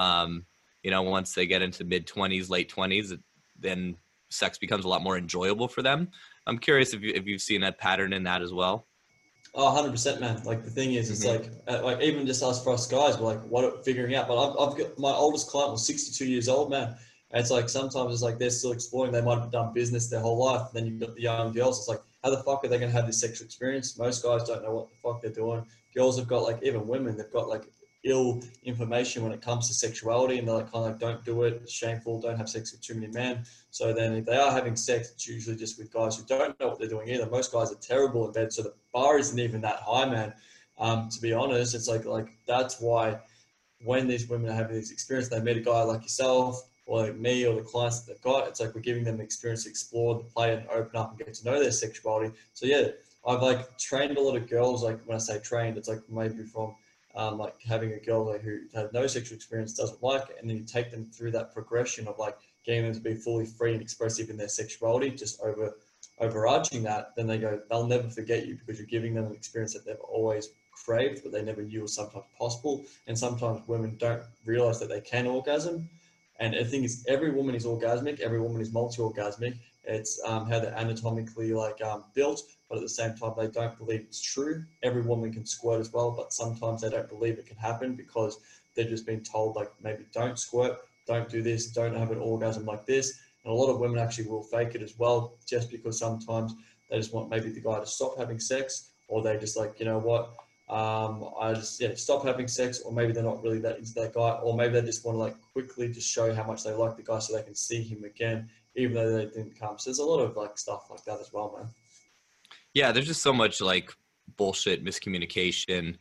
you know, once they get into mid 20s, late 20s, then sex becomes a lot more enjoyable for them. I'm curious if you've seen that pattern in that as well. Oh, 100%, man. Like the thing is, it's like even just us for us guys, we're like, what figuring out. But I've got my oldest client was 62 years old, man. And it's like sometimes it's like they're still exploring. They might have done business their whole life. And then you've got the young girls. It's like, how the fuck are they going to have this sexual experience? Most guys don't know what the fuck they're doing. Girls have got like, even women, they've got like ill information when it comes to sexuality, and they're like kind of like, don't do it, it's shameful, don't have sex with too many men. So then if they are having sex, it's usually just with guys who don't know what they're doing either. Most guys are terrible in bed, so the bar isn't even that high, man. To be honest, it's like that's why when these women are having this experience, they meet a guy like yourself or like me or the clients that they've got, it's like we're giving them the experience to explore, to play and open up and get to know their sexuality. So yeah, I've like trained a lot of girls. Like when I say trained, it's like maybe from like having a girl like who has no sexual experience, doesn't like it, and then you take them through that progression of like getting them to be fully free and expressive in their sexuality, just overarching that, then they'll never forget you because you're giving them an experience that they've always craved, but they never knew was sometimes possible. And sometimes women don't realize that they can orgasm. And the thing is, every woman is orgasmic, every woman is multi-orgasmic. It's how they're anatomically built, but at the same time, they don't believe it's true. Every woman can squirt as well, but sometimes they don't believe it can happen because they've just been told, like, maybe don't squirt, don't do this, don't have an orgasm like this. And a lot of women actually will fake it as well, just because sometimes they just want maybe the guy to stop having sex, or they just like, you know what, I just stop having sex, or maybe they're not really that into that guy, or maybe they just want to like quickly just show how much they like the guy so they can see him again, even though they didn't come. So there's a lot of like stuff like that as well, man. Yeah, there's just so much like bullshit, miscommunication,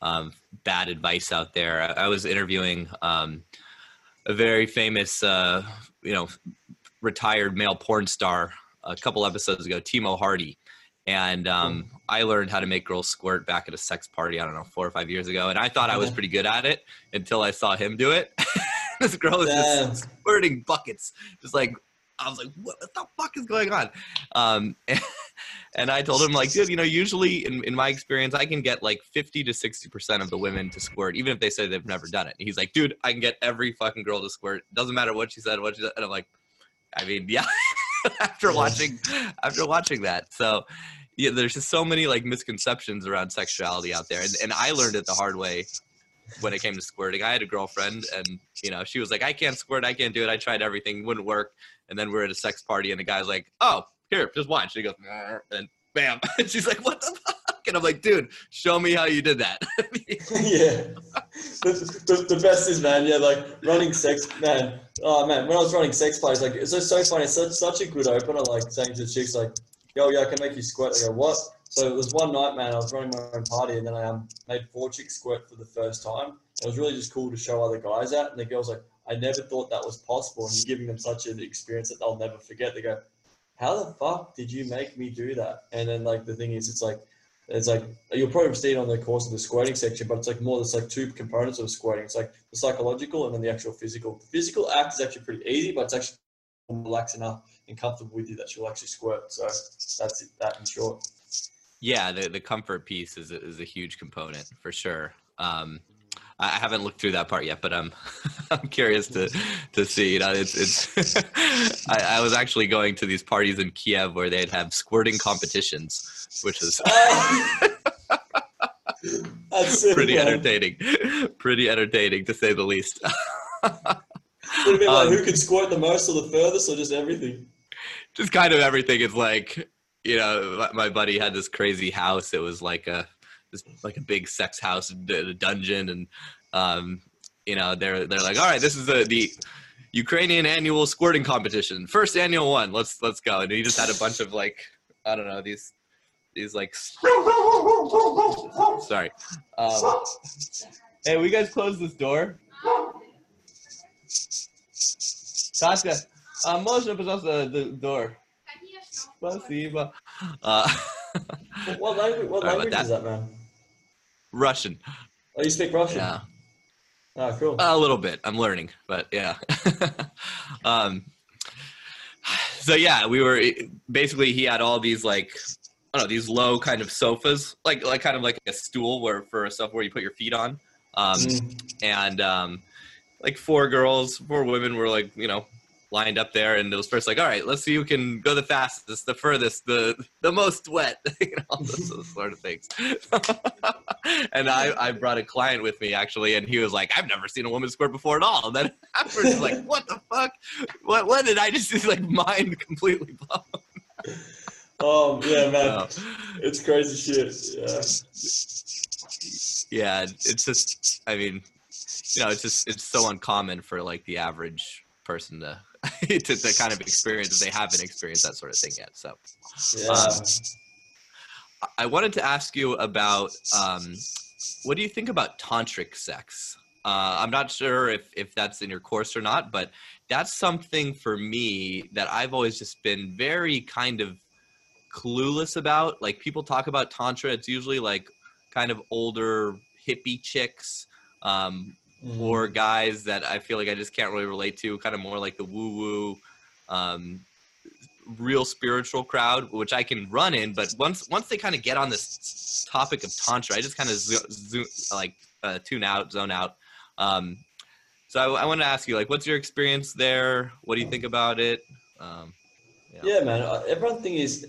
bad advice out there. I was interviewing a very famous, retired male porn star a couple episodes ago, Timo Hardy. And I learned how to make girls squirt back at a sex party, I don't know, 4 or 5 years ago. And I thought I was pretty good at it until I saw him do it. This girl is just squirting buckets. Just like, I was like, what the fuck is going on? And I told him, like, dude, you know, usually in my experience, I can get like 50 to 60% of the women to squirt, even if they say they've never done it. And he's like, dude, I can get every fucking girl to squirt. Doesn't matter what she said, And I'm like, I mean, yeah, after watching that. So yeah, there's just so many like misconceptions around sexuality out there. And I learned it the hard way when it came to squirting. I had a girlfriend, and, you know, she was like, I can't squirt, I can't do it. I tried everything, wouldn't work. And then we're at a sex party, and the guy's like, oh, here, just watch. She goes, and bam. And she's like, what the fuck? And I'm like, dude, show me how you did that. Yeah. The best is, man, yeah, like running sex, man. Oh, man, when I was running sex parties, like, it's just so funny. It's such a good opener, like saying to the chicks, like, yo, yeah, I can make you squirt. They go, what? So it was one night, man, I was running my own party, and then I made 4 chicks squirt for the first time. It was really just cool to show other guys that. And the girl's like, I never thought that was possible. And you're giving them such an experience that they'll never forget. They go, how the fuck did you make me do that? And then like the thing is, it's like you'll probably see it on the course of the squirting section, but it's like more, there's like 2 components of squirting. It's like the psychological and then the actual physical. The physical act is actually pretty easy, but it's actually relaxed enough and comfortable with you that she'll actually squirt. So that's it, that in short. Yeah, the comfort piece is a huge component for sure. I haven't looked through that part yet, but I'm curious to see. You know, it's I was actually going to these parties in Kiev where they'd have squirting competitions, which is That's it, Pretty man. entertaining. Pretty entertaining to say the least. Would it be like who can squirt the most or the furthest, or just everything? Just kind of everything. It's like, my buddy had this crazy house. It was like a big sex house, a dungeon, and they're like, all right, this is the Ukrainian annual squirting competition, first annual one. Let's go. And he just had a bunch of like, I don't know, these like, sorry. Hey, will you guys close this door? Katka, можно, пожалуйста, the door. Спасибо. What language is that, man? Russian. Oh, you speak Russian? Yeah. Oh, cool. A little bit. I'm learning, but yeah. So yeah, we were basically, he had all these like, I don't know, these low kind of sofas, like kind of like a stool for stuff where you put your feet on. And like four women were like, lined up there, and it was first like, all right, let's see who can go the fastest, the furthest, the most wet, all those sort of things. And I brought a client with me actually, and he was like, I've never seen a woman squirt before at all. And then afterwards, he's like, what the fuck? What did I just see? Like, mind completely blown. Yeah, man, it's crazy shit. Yeah, it's just, I mean, it's so uncommon for like the average person to kind of experience if they haven't experienced that sort of thing yet. So I wanted to ask you about what do you think about tantric sex? I'm not sure if that's in your course or not, but that's something for me that I've always just been very kind of clueless about. Like, people talk about tantra, it's usually like kind of older hippie chicks, or guys that I feel like I just can't really relate to, kind of more like the woo-woo, real spiritual crowd, which I can run in. But once they kind of get on this topic of tantra, I just kind of zone out. So I want to ask you, like, what's your experience there? What do you think about it? Yeah, man. Everyone thinks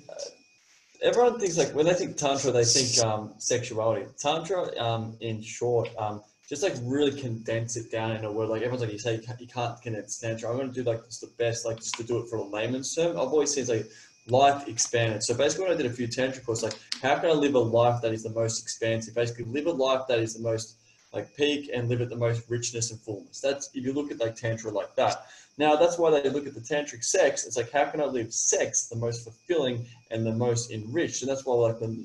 like, when they think tantra, they think sexuality. Tantra, in short, just like really condense it down in a word. Like, everyone's like, you say you can't condense tantra. I'm going to do like just the best, like just to do it for a layman's term. I've always seen it's like life expanded. So basically, when I did a few tantra courses, like, how can I live a life that is the most expansive? Basically, live a life that is the most like peak, and live at the most richness and fullness. That's, if you look at like tantra like that. Now, that's why they look at the tantric sex. It's like, how can I live sex the most fulfilling and the most enriched? And that's why like the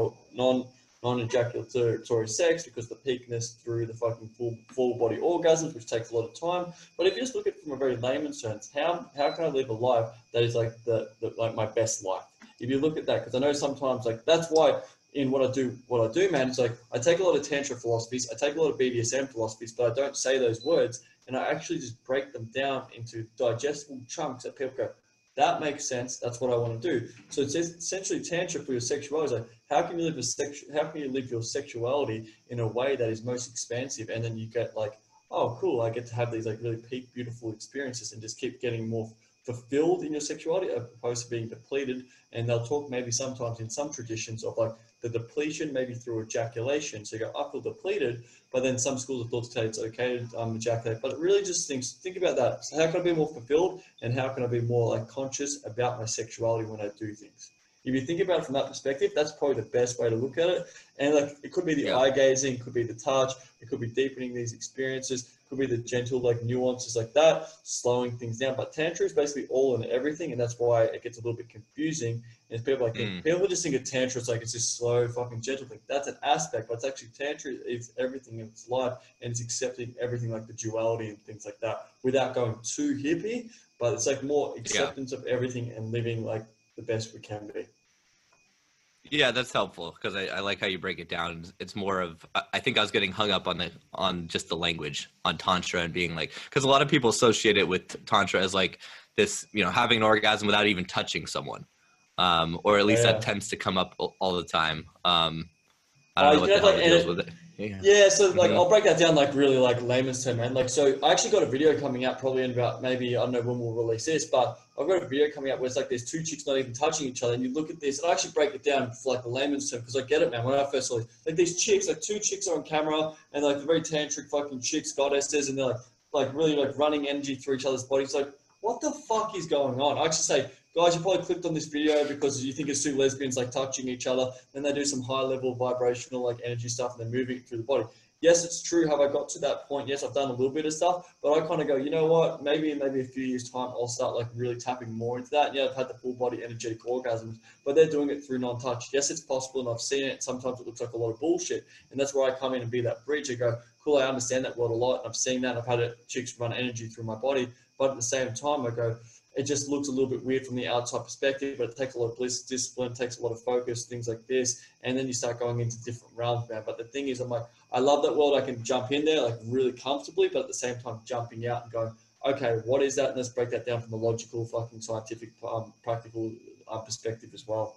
non-ejaculatory sex, because the peakness through the fucking full body orgasms, which takes a lot of time. But if you just look at it from a very layman's terms, how can I live a life that is like the like my best life? If you look at that, because I know sometimes, like, that's why in what I do, man, it's like I take a lot of tantra philosophies, I take a lot of BDSM philosophies, but I don't say those words, and I actually just break them down into digestible chunks that people go, that makes sense. That's what I want to do. So it's essentially tantra for your sexuality. It's like, how can you live your sexuality in a way that is most expansive? And then you get like, oh, cool, I get to have these like really peak, beautiful experiences and just keep getting more fulfilled in your sexuality, opposed to being depleted. And they'll talk maybe sometimes in some traditions of like the depletion, maybe through ejaculation. So you go, I feel depleted, but then some schools of thought tell you it's okay to ejaculate. But it really just think about that. So how can I be more fulfilled, and how can I be more like conscious about my sexuality when I do things? If you think about it from that perspective, that's probably the best way to look at it. And like, it could be the eye gazing, it could be the touch, it could be deepening these experiences, it could be the gentle like nuances like that, slowing things down. But tantra is basically all and everything, and that's why it gets a little bit confusing. And people like people just think of tantra, it's like it's this slow fucking gentle thing. That's an aspect, but it's actually tantra is everything in its life, and it's accepting everything like the duality and things like that without going too hippie. But it's like more acceptance of everything and living like the best we can be. Yeah, that's helpful, because I like how you break it down. It's more of, I think I was getting hung up on just the language on tantra, and being like, because a lot of people associate it with tantra as like this, having an orgasm without even touching someone, or at least that tends to come up all the time. I don't know what the hell it deals with it. Yeah, so like Mhm. I'll break that down like really like layman's term, man. Like, so I actually got a video coming out probably in about maybe, I don't know when we'll release this, but I've got a video coming out where it's like there's two chicks not even touching each other, and you look at this, and I actually break it down for like the layman's term because I get it, man. When I first saw it, like these chicks, like two chicks are on camera, and like the very tantric fucking chicks, goddesses, and they're like really like running energy through each other's bodies. Like, what the fuck is going on? I actually say, guys, you probably clicked on this video because you think it's two lesbians like touching each other. Then they do some high level vibrational like energy stuff and they're moving it through the body. Yes, it's true. Have I got to that point? Yes, I've done a little bit of stuff, but I kind of go, you know what? Maybe in maybe a few years' time, I'll start like really tapping more into that. Yeah, I've had the full body energetic orgasms, but they're doing it through non-touch. Yes, it's possible, and I've seen it. Sometimes it looks like a lot of bullshit, and that's where I come in and be that bridge. I go, cool, I understand that world a lot, and I've seen that. And I've had it, chicks run energy through my body, but at the same time, I go, it just looks a little bit weird from the outside perspective, but it takes a lot of discipline, takes a lot of focus, things like this, and then you start going into different realms, man. But the thing is, I'm like, I love that world. I can jump in there like really comfortably, but at the same time, jumping out and going, okay, what is that? And let's break that down from a logical, fucking scientific, practical perspective as well.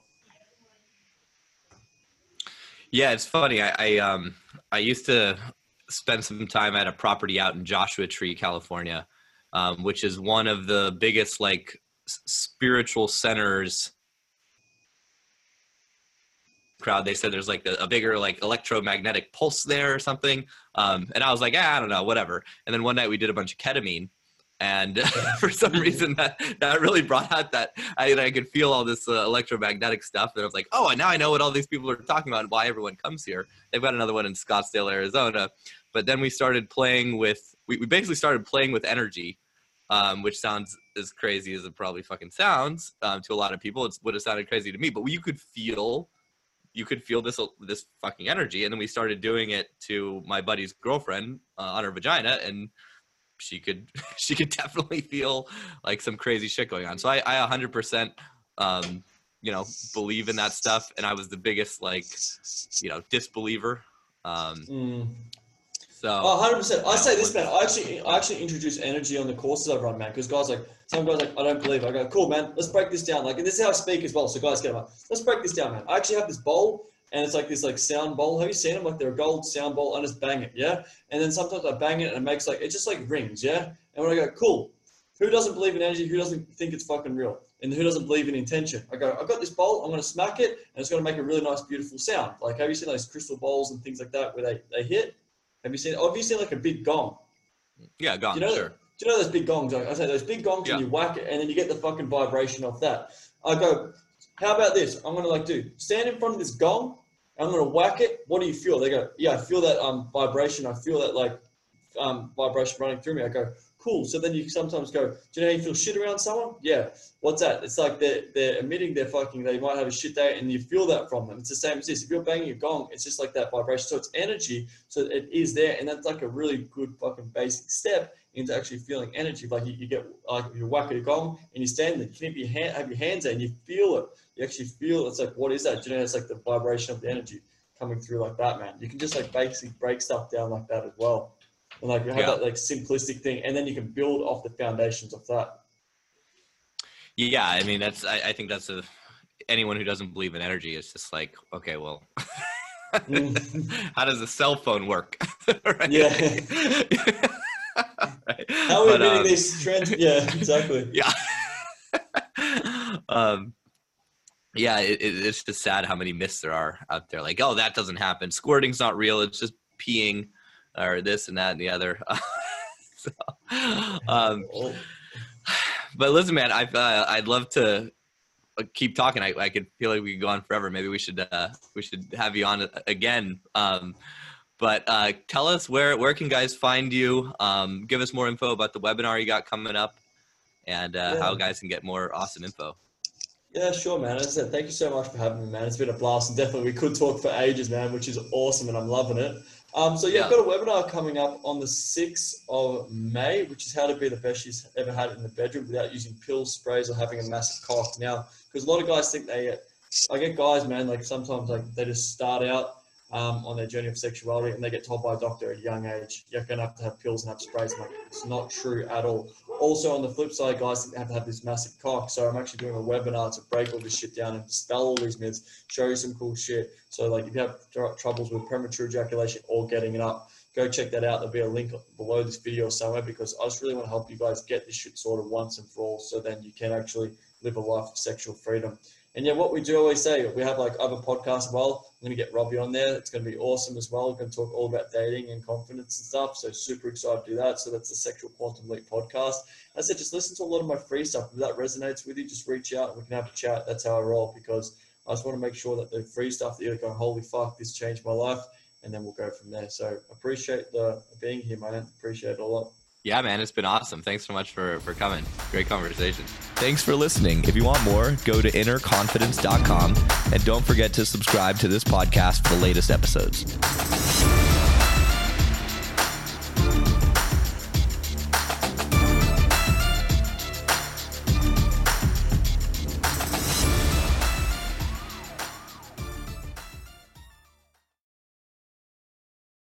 Yeah, it's funny. I used to spend some time at a property out in Joshua Tree, California, which is one of the biggest like spiritual centers. Crowd. They said there's like a bigger like electromagnetic pulse there or something. And I was like, I don't know, whatever. And then one night we did a bunch of ketamine. And for some reason that really brought out that I could feel all this electromagnetic stuff. And I was like, oh, and now I know what all these people are talking about and why everyone comes here. They've got another one in Scottsdale, Arizona. But then we started playing with, we basically started playing with energy, which sounds as crazy as it probably fucking sounds to a lot of people. It's what it sounded crazy to me. But you could feel this fucking energy. And then we started doing it to my buddy's girlfriend on her vagina, and she could definitely feel like some crazy shit going on. So I 100% believe in that stuff, and I was the biggest like disbeliever. So 100%. I say this, man. I actually introduce energy on the courses I run, man. Because some guys like, I don't believe. I go, cool, man. Let's break this down. Like, and this is how I speak as well. So guys, get them. Let's break this down, man. I actually have this bowl, and it's like this like sound bowl. Have you seen them? Like they're a gold sound bowl. I just bang it, yeah. And then sometimes I bang it, and it makes like it just like rings, yeah. And when I go, cool. Who doesn't believe in energy? Who doesn't think it's fucking real? And who doesn't believe in intention? I go, I've got this bowl. I'm gonna smack it, and it's gonna make a really nice, beautiful sound. Like, have you seen those crystal bowls and things like that where they hit? Have you seen like a big gong? Yeah, gong, sure. Do you know those big gongs? I say those big gongs, yeah. And you whack it, and then you get the fucking vibration off that. I go, how about this? I'm gonna stand in front of this gong. I'm gonna whack it. What do you feel? They go, yeah, I feel that vibration. I feel that vibration running through me. I go, cool. So then you sometimes go, do you know how you feel shit around someone? Yeah. What's that? It's like they're emitting their they might have a shit day, and you feel that from them. It's the same as this. If you're banging a gong, it's just like that vibration. So it's energy. So it is there, and that's like a really good fucking basic step into actually feeling energy. Like you get like you whack a gong and you stand there, you have your hands there, and you feel it. You actually feel it. It's like, what is that? Do you know, it's like the vibration of the energy coming through like that, man. You can just like basically break stuff down like that as well. And like you have that like simplistic thing, and then you can build off the foundations of that. Yeah, I mean I think that's anyone who doesn't believe in energy is just like, okay, well, how does a cell phone work? Right? Yeah. Right. How are we meeting these trends? Yeah, exactly. Yeah. Yeah, it's just sad how many myths there are out there. Like, oh, that doesn't happen. Squirting's not real. It's just peeing, or this and that and the other. But listen, man, I'd love to keep talking. I could feel like we could go on forever. Maybe we should have you on again. But tell us where can guys find you? Give us more info about the webinar you got coming up, and how guys can get more awesome info. Yeah, sure, man. As I said, thank you so much for having me, man. It's been a blast, and definitely we could talk for ages, man, which is awesome, and I'm loving it. I've got a webinar coming up on the 6th of May, which is how to be the best you've ever had in the bedroom without using pills, sprays, or having a massive cough. Now, because a lot of guys think I get guys, man, like sometimes like they just start out on their journey of sexuality, and they get told by a doctor at a young age, you're going to have pills and have sprays. I'm like, it's not true at all. Also, on the flip side, guys have to have this massive cock. So I'm actually doing a webinar to break all this shit down and dispel all these myths, show you some cool shit. So like if you have troubles with premature ejaculation or getting it up, go check that out. There'll be a link below this video somewhere, because I just really want to help you guys get this shit sorted once and for all, so then you can actually live a life of sexual freedom. And yeah, what we do always say, we have like other podcasts as well. I'm going to get Robbie on there. It's going to be awesome as well. We're going to talk all about dating and confidence and stuff. So super excited to do that. So that's the Sexual Quantum Leap podcast. As I said, just listen to a lot of my free stuff. If that resonates with you, just reach out and we can have a chat. That's how I roll, because I just want to make sure that the free stuff that you're going, holy fuck, this changed my life. And then we'll go from there. So appreciate the being here, man. Appreciate it a lot. Yeah, man, it's been awesome. Thanks so much for coming. Great conversation. Thanks for listening. If you want more, go to innerconfidence.com and don't forget to subscribe to this podcast for the latest episodes.